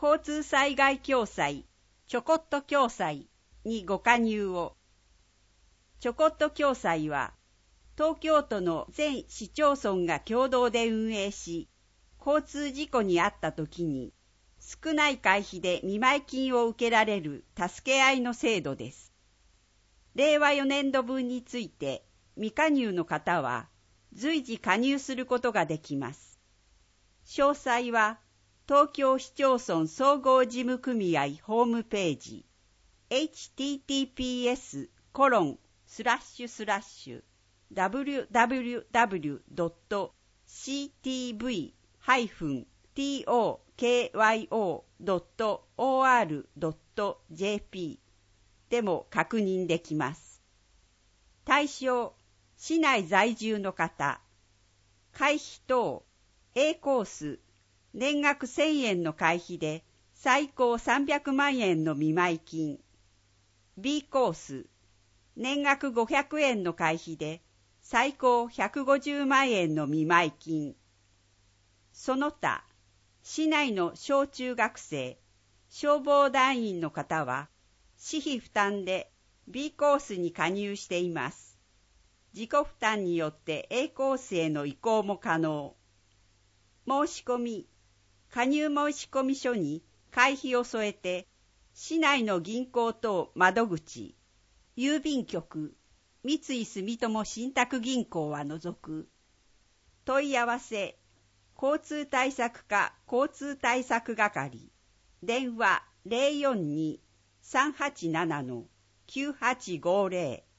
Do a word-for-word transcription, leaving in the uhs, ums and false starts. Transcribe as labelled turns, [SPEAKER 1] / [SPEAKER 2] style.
[SPEAKER 1] 交通災害共済ちょこっと共済にご加入を。ちょこっと共済は、東京都の全市町村が共同で運営し、交通事故に遭った時に、少ない会費で見舞金を受けられる助け合いの制度です。れいわよねんど分について未加入の方は随時加入することができます。詳細は東京市町村総合事務組合ホームページ エイチティーティーピーエスコロンスラッシュスラッシュダブリュダブリュダブリュドットシーティーブイハイフントーキワイオードットオーアールドットジェーピー でも確認できます。対象、市内在住の方、会費等、A コース、年額せんえんの会費で最高さんびゃくまんえんの見舞金、B コース、年額ごひゃくえんの会費で最高ひゃくごじゅうまんえんの見舞金、その他、市内の小中学生、消防団員の方は、私費負担で B コースに加入しています。自己負担によって A コースへの移行も可能。申し込み、加入申込書に会費を添えて、市内の銀行等窓口、郵便局、三井住友信託銀行は除く。問い合わせ、交通対策課交通対策係、電話 ゼロよんに さんはちなな きゅうはちごゼロ